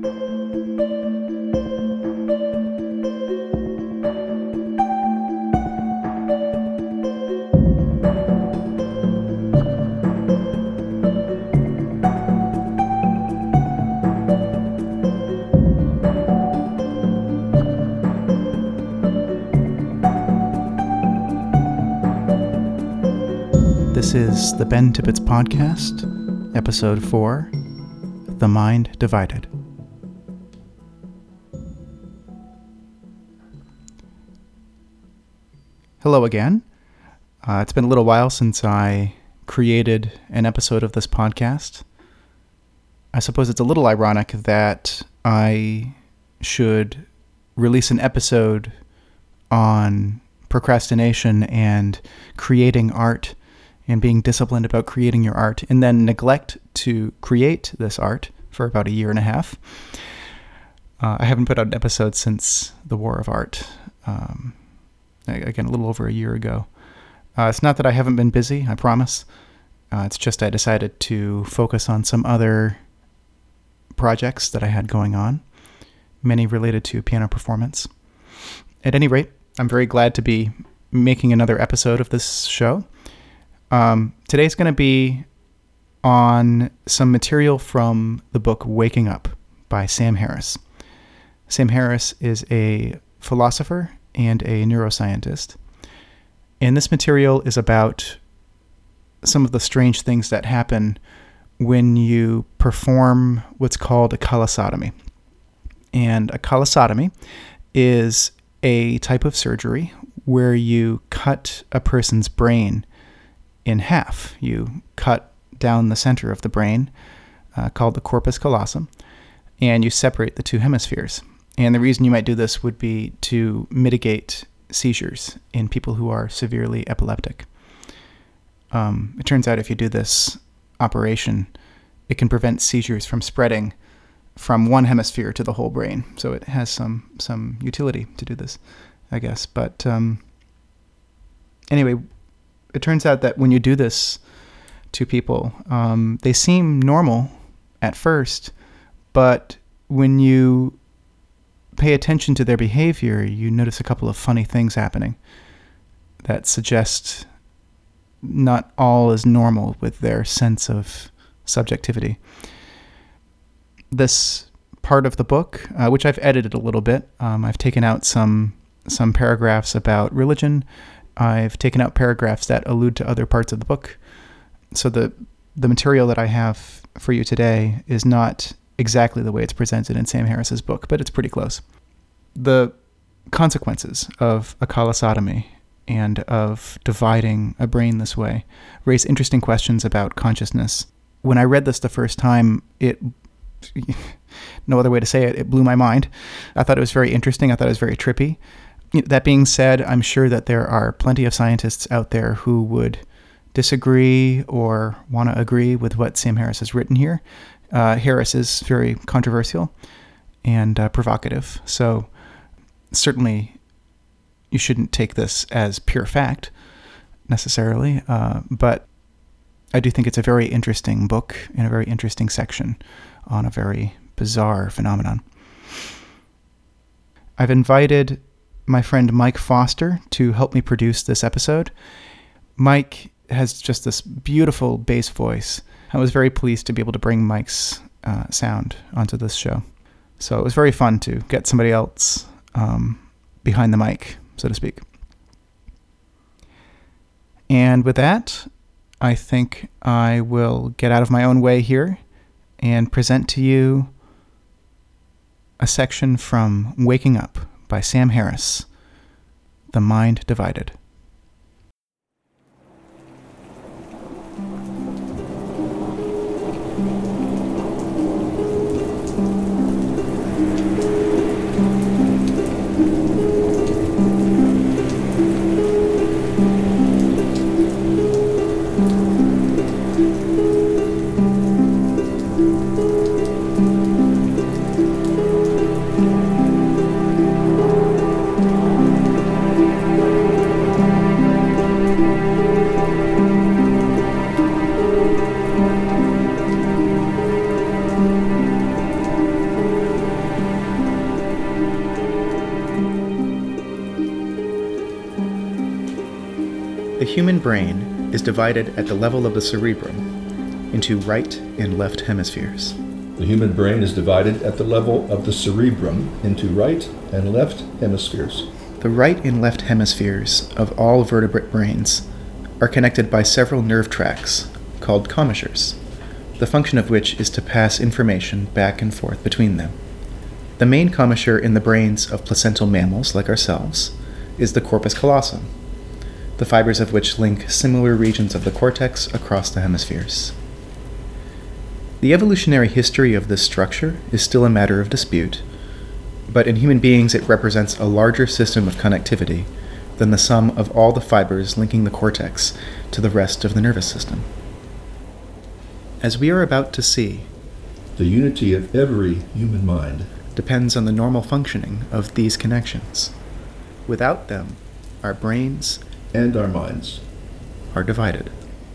This is the Ben Tippett Podcast, Episode 4, The Mind Divided. Hello again. It's been a little while since I created an episode of this podcast. I suppose it's a little ironic that I should release an episode on procrastination and creating art and being disciplined about creating your art, and then neglect to create this art for about a year and a half. I haven't put out an episode since the War of Art, again, a little over a year ago. It's not that I haven't been busy, I promise. It's just I decided to focus on some other projects that I had going on, many related to piano performance. At any rate, I'm very glad to be making another episode of this show. Today's going to be on some material from the book Waking Up by Sam Harris. Sam Harris is a philosopher and a neuroscientist. And this material is about some of the strange things that happen when you perform what's called a colosotomy. And a colosotomy is a type of surgery where you cut a person's brain in half. You cut down the center of the brain, called the corpus callosum, and you separate the two hemispheres. And the reason you might do this would be to mitigate seizures in people who are severely epileptic. It turns out if you do this operation, it can prevent seizures from spreading from one hemisphere to the whole brain. So it has some utility to do this, I guess. But anyway, it turns out that when you do this to people, they seem normal at first, but when you pay attention to their behavior, you notice a couple of funny things happening that suggest not all is normal with their sense of subjectivity. This part of the book, which I've edited a little bit, I've taken out some paragraphs about religion. I've taken out paragraphs that allude to other parts of the book. So the material that I have for you today is not exactly the way it's presented in Sam Harris's book, but it's pretty close. The consequences of a colosotomy and of dividing a brain this way raise interesting questions about consciousness. When I read this the first time, no other way to say it, it blew my mind. I thought it was very interesting. I thought it was very trippy. That being said, I'm sure that there are plenty of scientists out there who would disagree or want to agree with what Sam Harris has written here. Harris is very controversial and provocative, so certainly you shouldn't take this as pure fact necessarily, but I do think it's a very interesting book and a very interesting section on a very bizarre phenomenon. I've invited my friend Mike Foster to help me produce this episode. Mike has just this beautiful bass voice. I was very pleased to be able to bring Mike's sound onto this show. So it was very fun to get somebody else behind the mic, so to speak. And with that, I think I will get out of my own way here and present to you a section from Waking Up by Sam Harris, The Mind Divided. The human brain is divided at the level of the cerebrum into right and left hemispheres. The human brain is divided at the level of the cerebrum into right and left hemispheres. The right and left hemispheres of all vertebrate brains are connected by several nerve tracts called commissures, the function of which is to pass information back and forth between them. The main commissure in the brains of placental mammals like ourselves is the corpus callosum, the fibers of which link similar regions of the cortex across the hemispheres. The evolutionary history of this structure is still a matter of dispute, but in human beings it represents a larger system of connectivity than the sum of all the fibers linking the cortex to the rest of the nervous system. As we are about to see, the unity of every human mind depends on the normal functioning of these connections. Without them, our brains and our minds are divided.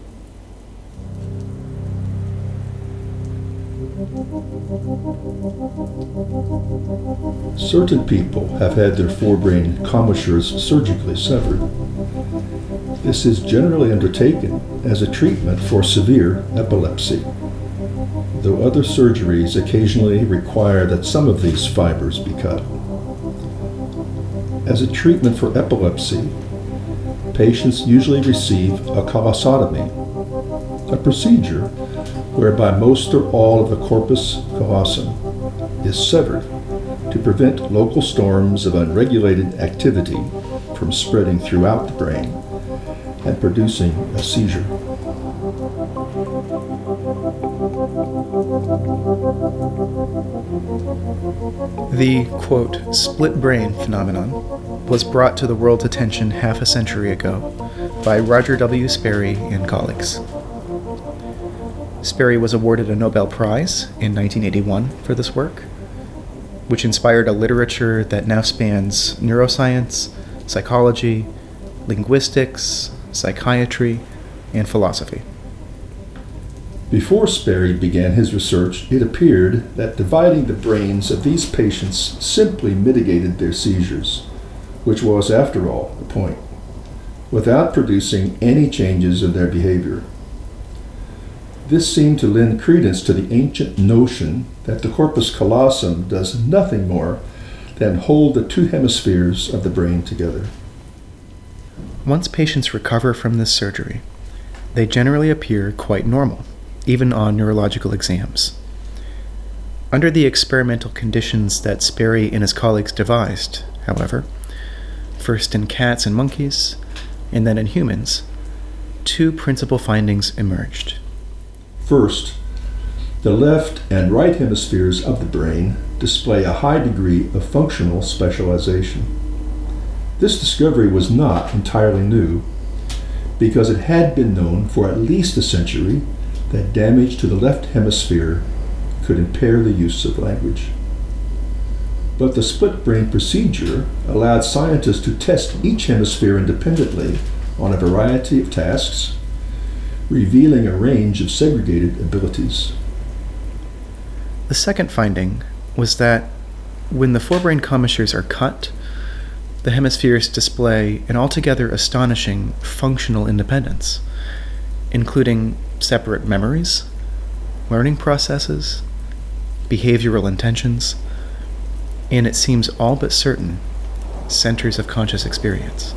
Certain people have had their forebrain commissures surgically severed. This is generally undertaken as a treatment for severe epilepsy, though other surgeries occasionally require that some of these fibers be cut. As a treatment for epilepsy, patients usually receive a colossotomy, a procedure whereby most or all of the corpus callosum is severed to prevent local storms of unregulated activity from spreading throughout the brain and producing a seizure. The, quote, split brain phenomenon was brought to the world's attention half a century ago by Roger W. Sperry and colleagues. Sperry was awarded a Nobel Prize in 1981 for this work, which inspired a literature that now spans neuroscience, psychology, linguistics, psychiatry, and philosophy. Before Sperry began his research, it appeared that dividing the brains of these patients simply mitigated their seizures, which was, after all, the point, without producing any changes in their behavior. This seemed to lend credence to the ancient notion that the corpus callosum does nothing more than hold the two hemispheres of the brain together. Once patients recover from this surgery, they generally appear quite normal, even on neurological exams. Under the experimental conditions that Sperry and his colleagues devised, however, first in cats and monkeys, and then in humans, two principal findings emerged. First, the left and right hemispheres of the brain display a high degree of functional specialization. This discovery was not entirely new, because it had been known for at least a century that damage to the left hemisphere could impair the use of language. But the split brain procedure allowed scientists to test each hemisphere independently on a variety of tasks, revealing a range of segregated abilities. The second finding was that when the forebrain commissures are cut, the hemispheres display an altogether astonishing functional independence, including separate memories, learning processes, behavioral intentions, and it seems all but certain, centers of conscious experience.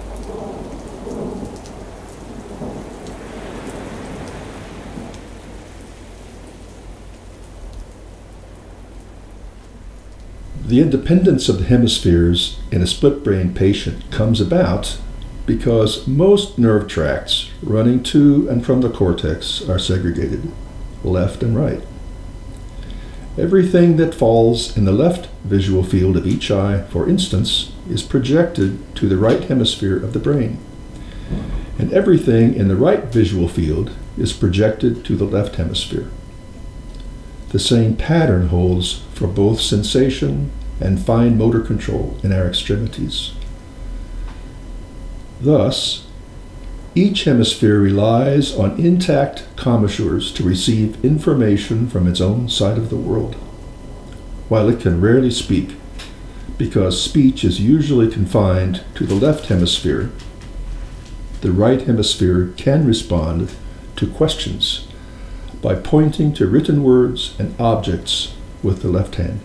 The independence of the hemispheres in a split brain patient comes about because most nerve tracts running to and from the cortex are segregated, left and right. Everything that falls in the left visual field of each eye, for instance, is projected to the right hemisphere of the brain, and everything in the right visual field is projected to the left hemisphere. The same pattern holds for both sensation and fine motor control in our extremities. Thus, each hemisphere relies on intact commissures to receive information from its own side of the world, while it can rarely speak, because speech is usually confined to the left hemisphere. the right hemisphere can respond to questions by pointing to written words and objects with the left hand.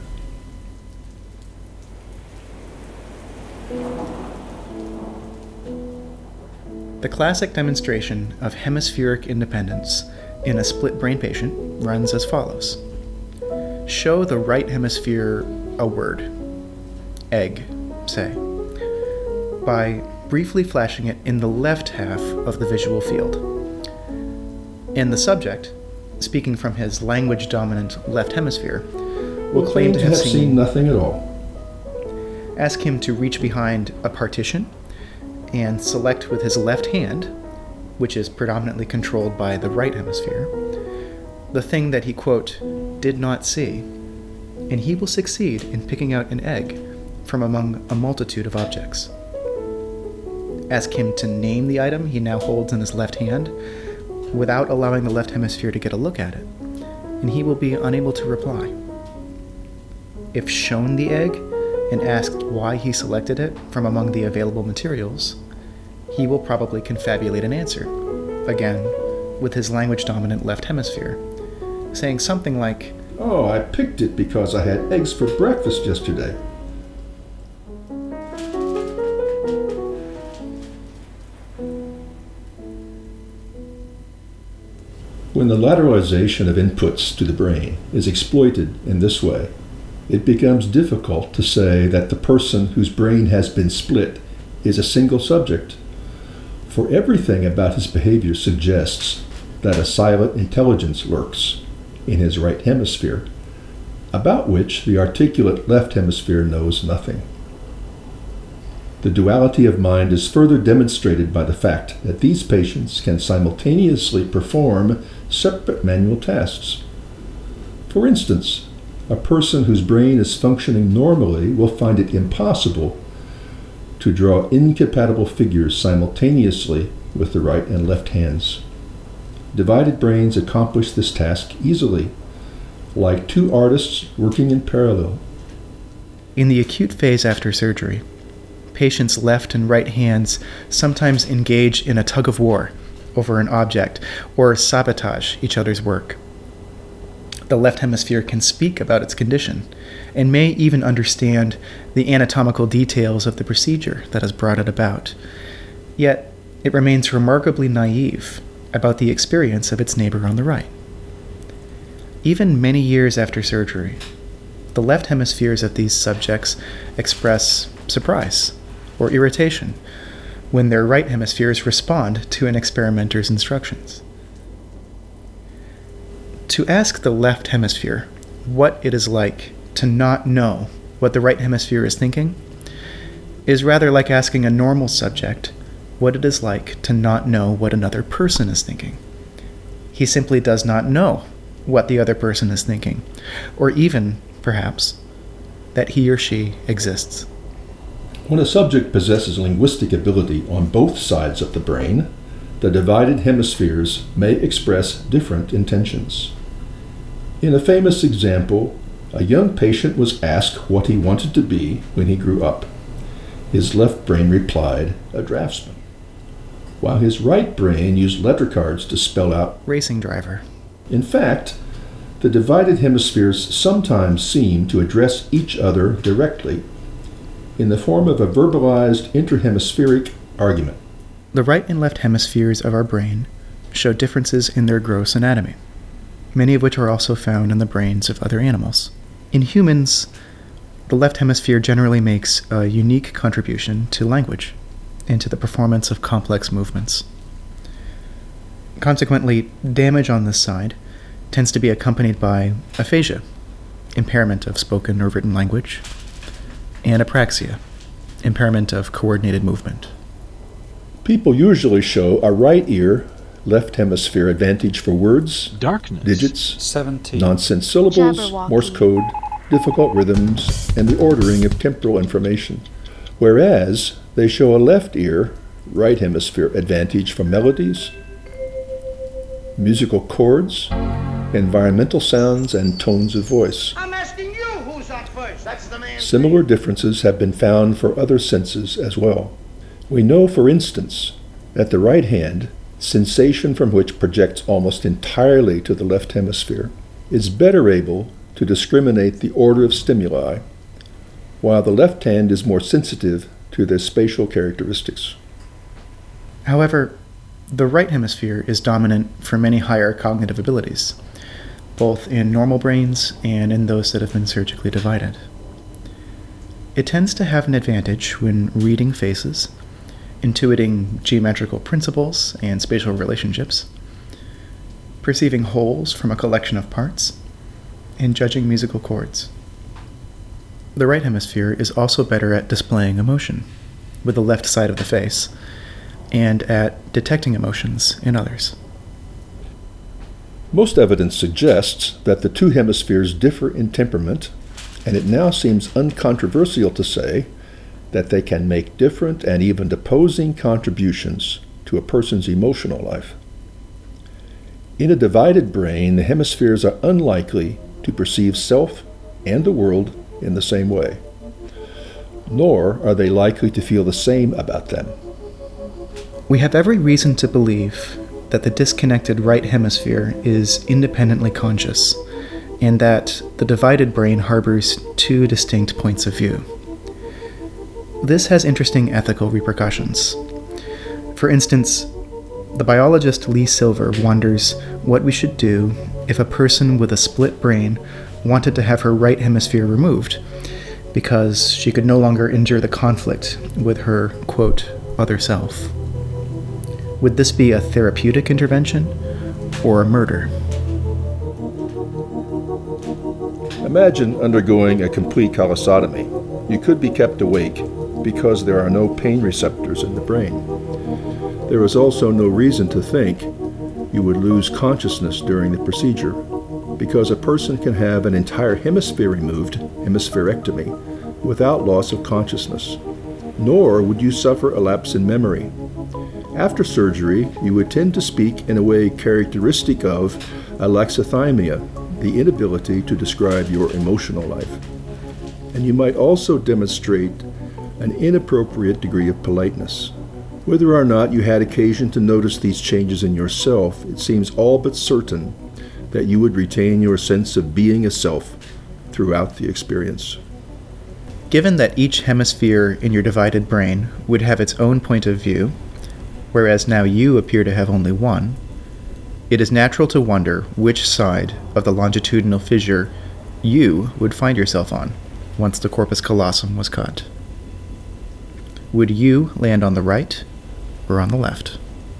The classic demonstration of hemispheric independence in a split brain patient runs as follows. Show the right hemisphere a word, egg, say, by briefly flashing it in the left half of the visual field. And the subject, speaking from his language-dominant left hemisphere, will claim to have seen nothing at all. Ask him to reach behind a partition and select with his left hand, which is predominantly controlled by the right hemisphere, the thing that he, quote, did not see, and he will succeed in picking out an egg from among a multitude of objects. Ask him to name the item he now holds in his left hand without allowing the left hemisphere to get a look at it, and he will be unable to reply. If shown the egg and asked why he selected it from among the available materials, he will probably confabulate an answer, again, with his language-dominant left hemisphere, saying something like, "Oh, I picked it because I had eggs for breakfast yesterday." When the lateralization of inputs to the brain is exploited in this way, it becomes difficult to say that the person whose brain has been split is a single subject, for everything about his behavior suggests that a silent intelligence lurks in his right hemisphere, about which the articulate left hemisphere knows nothing. The duality of mind is further demonstrated by the fact that these patients can simultaneously perform separate manual tasks. For instance, a person whose brain is functioning normally will find it impossible to draw incompatible figures simultaneously with the right and left hands. Divided brains accomplish this task easily, like two artists working in parallel. In the acute phase after surgery, patients' left and right hands sometimes engage in a tug-of-war over an object or sabotage each other's work. The left hemisphere can speak about its condition and may even understand the anatomical details of the procedure that has brought it about. Yet, it remains remarkably naive about the experience of its neighbor on the right. Even many years after surgery, the left hemispheres of these subjects express surprise or irritation when their right hemispheres respond to an experimenter's instructions. To ask the left hemisphere what it is like to not know what the right hemisphere is thinking is rather like asking a normal subject what it is like to not know what another person is thinking. He simply does not know what the other person is thinking, or even, perhaps, that he or she exists. When a subject possesses linguistic ability on both sides of the brain, the divided hemispheres may express different intentions. In a famous example, a young patient was asked what he wanted to be when he grew up. His left brain replied, "A draftsman," while his right brain used letter cards to spell out racing driver. In fact, the divided hemispheres sometimes seem to address each other directly in the form of a verbalized interhemispheric argument. The right and left hemispheres of our brain show differences in their gross anatomy, many of which are also found in the brains of other animals. In humans, the left hemisphere generally makes a unique contribution to language and to the performance of complex movements. Consequently, damage on this side tends to be accompanied by aphasia, impairment of spoken or written language, and apraxia, impairment of coordinated movement. People usually show a right ear, left hemisphere advantage for words, darkness, digits, 17, nonsense syllables, Morse code, difficult rhythms, and the ordering of temporal information, whereas they show a left ear, right hemisphere advantage for melodies, musical chords, environmental sounds, and tones of voice. I'm asking you who's up first. That's the man. Similar differences have been found for other senses as well. We know, for instance, that the right hand, sensation from which projects almost entirely to the left hemisphere, is better able to discriminate the order of stimuli, while the left hand is more sensitive to their spatial characteristics. However, the right hemisphere is dominant for many higher cognitive abilities, both in normal brains and in those that have been surgically divided. It tends to have an advantage when reading faces, intuiting geometrical principles and spatial relationships, perceiving wholes from a collection of parts, and judging musical chords. The right hemisphere is also better at displaying emotion with the left side of the face, and at detecting emotions in others. Most evidence suggests that the two hemispheres differ in temperament, and it now seems uncontroversial to say that they can make different and even opposing contributions to a person's emotional life. In a divided brain, the hemispheres are unlikely to perceive self and the world in the same way, nor are they likely to feel the same about them. We have every reason to believe that the disconnected right hemisphere is independently conscious, and that the divided brain harbors two distinct points of view. This has interesting ethical repercussions. For instance, the biologist Lee Silver wonders what we should do if a person with a split brain wanted to have her right hemisphere removed because she could no longer endure the conflict with her, quote, other self. Would this be a therapeutic intervention or a murder? Imagine undergoing a complete colostomy. You could be kept awake because there are no pain receptors in the brain. There is also no reason to think you would lose consciousness during the procedure, because a person can have an entire hemisphere removed, hemispherectomy, without loss of consciousness, nor would you suffer a lapse in memory. After surgery, you would tend to speak in a way characteristic of alexithymia, the inability to describe your emotional life. And you might also demonstrate an inappropriate degree of politeness. Whether or not you had occasion to notice these changes in yourself, it seems all but certain that you would retain your sense of being a self throughout the experience. Given that each hemisphere in your divided brain would have its own point of view, whereas now you appear to have only one, it is natural to wonder which side of the longitudinal fissure you would find yourself on once the corpus callosum was cut. Would you land on the right or on the left?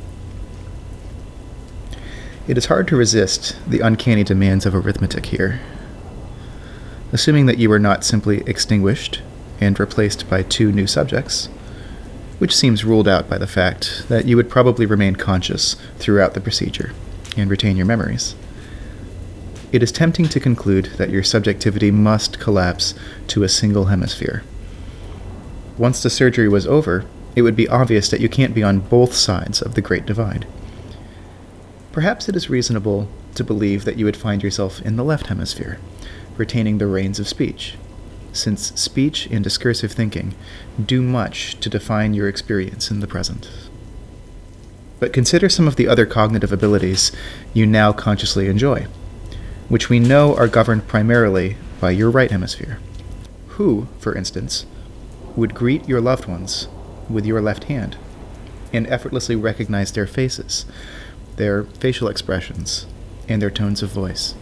It is hard to resist the uncanny demands of arithmetic here. Assuming that you were not simply extinguished and replaced by two new subjects, which seems ruled out by the fact that you would probably remain conscious throughout the procedure and retain your memories, it is tempting to conclude that your subjectivity must collapse to a single hemisphere. Once the surgery was over, it would be obvious that you can't be on both sides of the Great Divide. Perhaps it is reasonable to believe that you would find yourself in the left hemisphere, retaining the reins of speech, since speech and discursive thinking do much to define your experience in the present. But consider some of the other cognitive abilities you now consciously enjoy, which we know are governed primarily by your right hemisphere. Who, for instance, would greet your loved ones with your left hand and effortlessly recognize their faces, their facial expressions, and their tones of voice?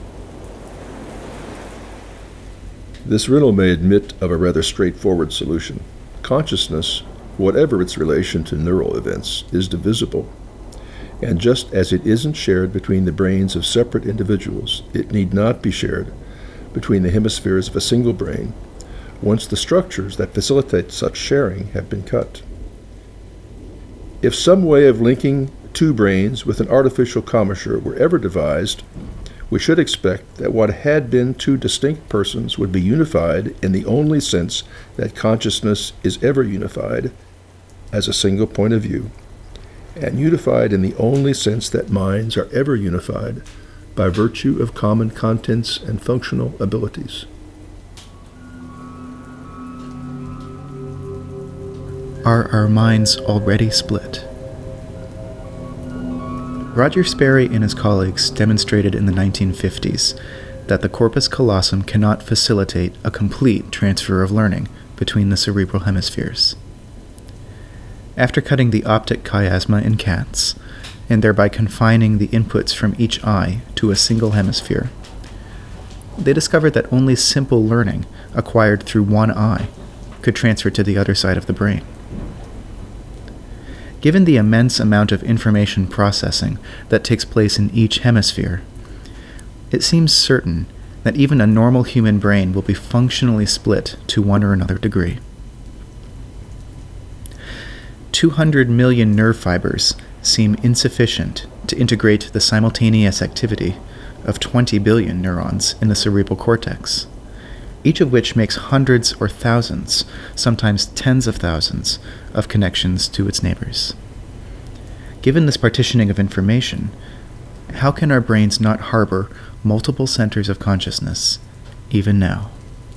This riddle may admit of a rather straightforward solution. Consciousness, whatever its relation to neural events, is divisible. And just as it isn't shared between the brains of separate individuals, it need not be shared between the hemispheres of a single brain once the structures that facilitate such sharing have been cut. If some way of linking two brains with an artificial commissure were ever devised, we should expect that what had been two distinct persons would be unified in the only sense that consciousness is ever unified, as a single point of view, and unified in the only sense that minds are ever unified by virtue of common contents and functional abilities. Are our minds already split? Roger Sperry and his colleagues demonstrated in the 1950s that the corpus callosum cannot facilitate a complete transfer of learning between the cerebral hemispheres. After cutting the optic chiasma in cats, and thereby confining the inputs from each eye to a single hemisphere, they discovered that only simple learning acquired through one eye could transfer to the other side of the brain. Given the immense amount of information processing that takes place in each hemisphere, it seems certain that even a normal human brain will be functionally split to one or another degree. 200 million nerve fibers seem insufficient to integrate the simultaneous activity of 20 billion neurons in the cerebral cortex, each of which makes hundreds or thousands, sometimes tens of thousands, of connections to its neighbors. Given this partitioning of information, how can our brains not harbor multiple centers of consciousness, even now?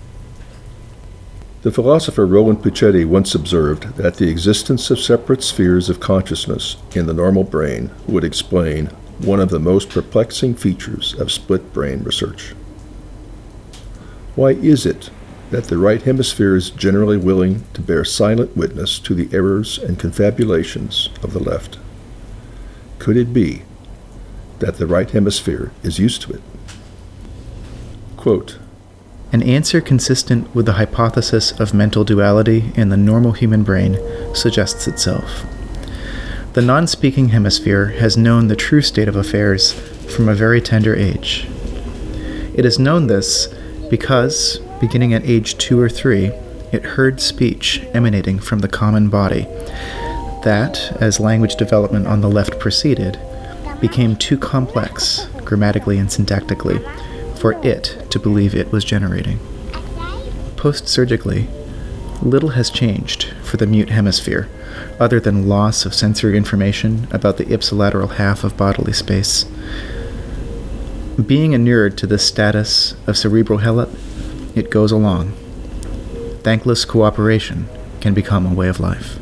The philosopher Roland Puccetti once observed that the existence of separate spheres of consciousness in the normal brain would explain one of the most perplexing features of split brain research. Why is it that the right hemisphere is generally willing to bear silent witness to the errors and confabulations of the left? Could it be that the right hemisphere is used to it? Quote, "An answer consistent with the hypothesis of mental duality in the normal human brain suggests itself. The non-speaking hemisphere has known the true state of affairs from a very tender age. It has known this because, beginning at age 2 or 3, it heard speech emanating from the common body that, as language development on the left proceeded, became too complex, grammatically and syntactically, for it to believe it was generating. Post-surgically, little has changed for the mute hemisphere, other than loss of sensory information about the ipsilateral half of bodily space. Being inured to this status of cerebral helot, it goes along. Thankless cooperation can become a way of life."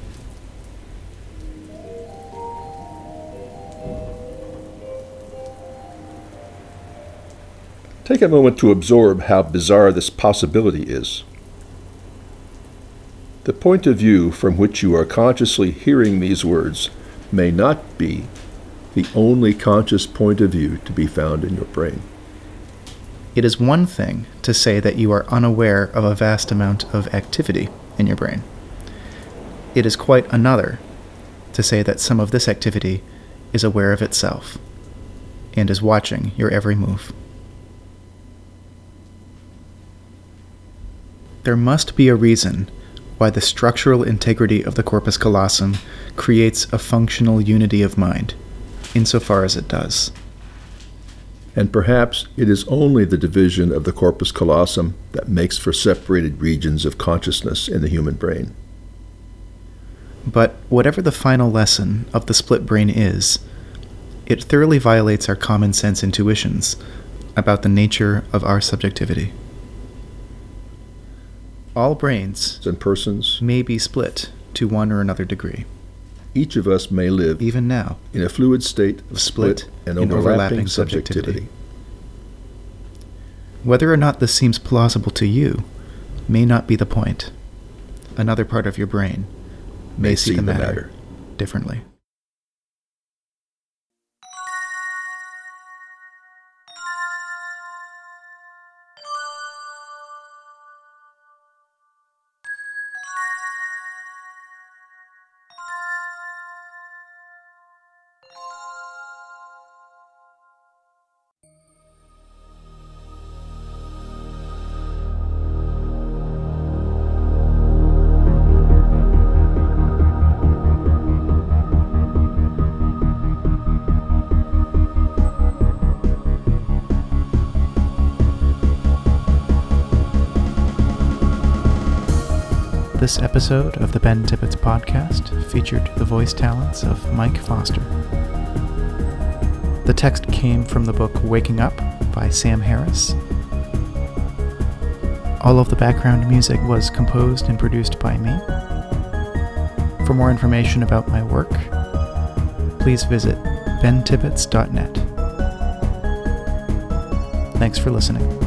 Take a moment to absorb how bizarre this possibility is. The point of view from which you are consciously hearing these words may not be the only conscious point of view to be found in your brain. It is one thing to say that you are unaware of a vast amount of activity in your brain. It is quite another to say that some of this activity is aware of itself and is watching your every move. There must be a reason why the structural integrity of the corpus callosum creates a functional unity of mind, insofar as it does. And perhaps it is only the division of the corpus callosum that makes for separated regions of consciousness in the human brain. But whatever the final lesson of the split brain is, it thoroughly violates our common sense intuitions about the nature of our subjectivity. All brains And persons, may be split to one or another degree. each of us may live Even now, in a fluid state of split and overlapping subjectivity. Whether or not this seems plausible to you may not be the point. Another part of your brain may see the matter differently. This episode of the Ben Tippett podcast featured the voice talents of Mike Foster. The text came from the book Waking Up by Sam Harris. All of the background music was composed and produced by me. For more information about my work, please visit bentibbets.net. Thanks for listening.